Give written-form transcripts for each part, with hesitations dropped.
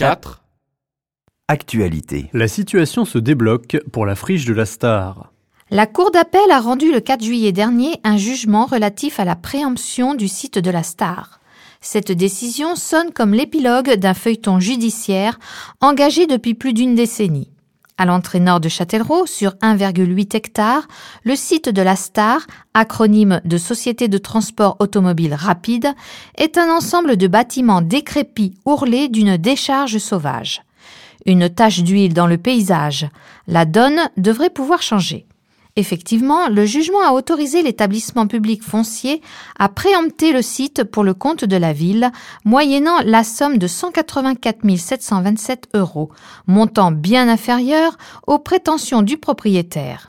4. Actualité. La situation se débloque pour la friche de la Star. La Cour d'appel a rendu le 4 juillet dernier un jugement relatif à la préemption du site de la Star. Cette décision sonne comme l'épilogue d'un feuilleton judiciaire engagé depuis plus d'une décennie. À l'entrée nord de Châtellerault, sur 1,8 hectares, le site de la Star, acronyme de Société de transport automobile rapide, est un ensemble de bâtiments décrépits ourlés d'une décharge sauvage. Une tache d'huile dans le paysage. La donne devrait pouvoir changer. Effectivement, le jugement a autorisé l'établissement public foncier à préempter le site pour le compte de la ville, moyennant la somme de 184 727 €, montant bien inférieur aux prétentions du propriétaire.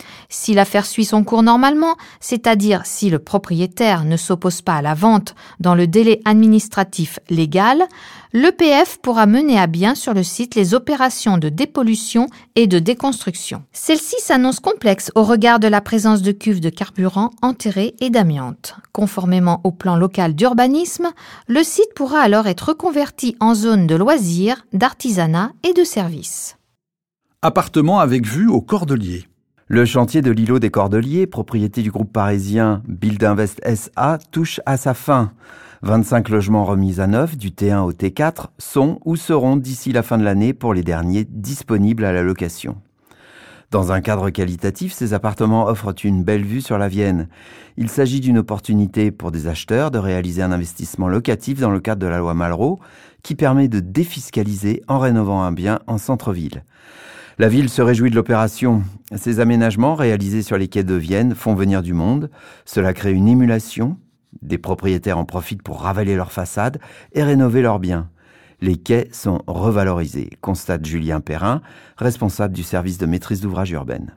Si l'affaire suit son cours normalement, c'est-à-dire si le propriétaire ne s'oppose pas à la vente dans le délai administratif légal, l'EPF pourra mener à bien sur le site les opérations de dépollution et de déconstruction. Celle-ci s'annonce complexe au regard de la présence de cuves de carburant enterrées et d'amiante. Conformément au plan local d'urbanisme, le site pourra alors être reconverti en zone de loisirs, d'artisanat et de services. Appartement avec vue au Cordeliers. Le chantier de l'îlot des Cordeliers, propriété du groupe parisien Build Invest SA, touche à sa fin. 25 logements remis à neuf du T1 au T4 sont ou seront d'ici la fin de l'année pour les derniers disponibles à la location. Dans un cadre qualitatif, ces appartements offrent une belle vue sur la Vienne. Il s'agit d'une opportunité pour des acheteurs de réaliser un investissement locatif dans le cadre de la loi Malraux qui permet de défiscaliser en rénovant un bien en centre-ville. La ville se réjouit de l'opération. Ces aménagements réalisés sur les quais de Vienne font venir du monde. Cela crée une émulation. Des propriétaires en profitent pour ravaler leurs façades et rénover leurs biens. Les quais sont revalorisés, constate Julien Perrin, responsable du service de maîtrise d'ouvrage urbaine.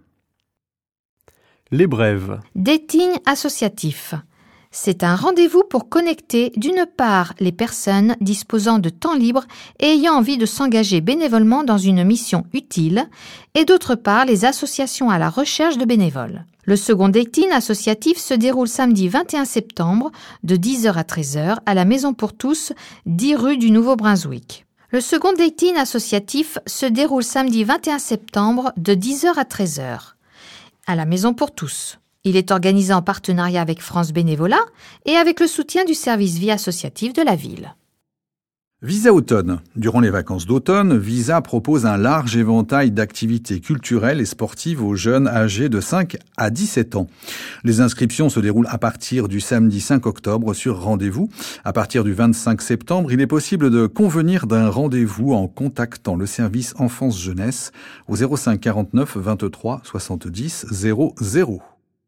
Les brèves. Dating associatif. C'est un rendez-vous pour connecter d'une part les personnes disposant de temps libre et ayant envie de s'engager bénévolement dans une mission utile et d'autre part les associations à la recherche de bénévoles. Le second dating associatif se déroule samedi 21 septembre de 10h à 13h à la Maison pour tous, 10 rue du Nouveau-Brunswick. Le second dating associatif se déroule samedi 21 septembre de 10h à 13h à la Maison pour tous. Il est organisé en partenariat avec France Bénévolat et avec le soutien du service vie associative de la ville. Visa Automne. Durant les vacances d'automne, Visa propose un large éventail d'activités culturelles et sportives aux jeunes âgés de 5 à 17 ans. Les inscriptions se déroulent à partir du samedi 5 octobre sur rendez-vous. À partir du 25 septembre, il est possible de convenir d'un rendez-vous en contactant le service enfance-jeunesse au 05 49 23 70 00.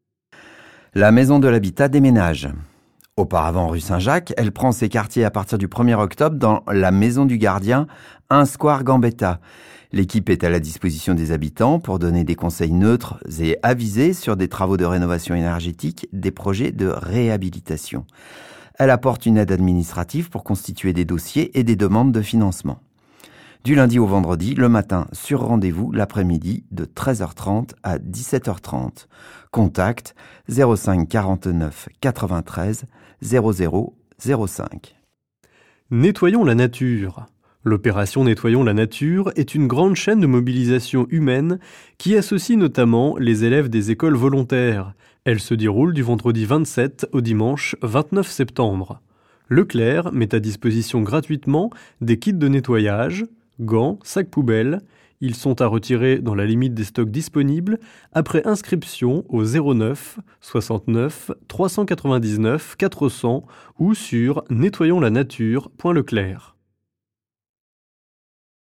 La Maison de l'Habitat déménage. Auparavant rue Saint-Jacques, elle prend ses quartiers à partir du 1er octobre dans la Maison du Gardien, 1 square Gambetta. L'équipe est à la disposition des habitants pour donner des conseils neutres et avisés sur des travaux de rénovation énergétique, des projets de réhabilitation. Elle apporte une aide administrative pour constituer des dossiers et des demandes de financement. Du lundi au vendredi, le matin sur rendez-vous, l'après-midi de 13h30 à 17h30. Contact 05 49 93 00 05. Nettoyons la nature. L'opération Nettoyons la nature est une grande chaîne de mobilisation humaine qui associe notamment les élèves des écoles volontaires. Elle se déroule du vendredi 27 au dimanche 29 septembre. Leclerc met à disposition gratuitement des kits de nettoyage, gants, sacs poubelles. Ils sont à retirer dans la limite des stocks disponibles après inscription au 09 69 399 400 ou sur nettoyonslanature.leclerc.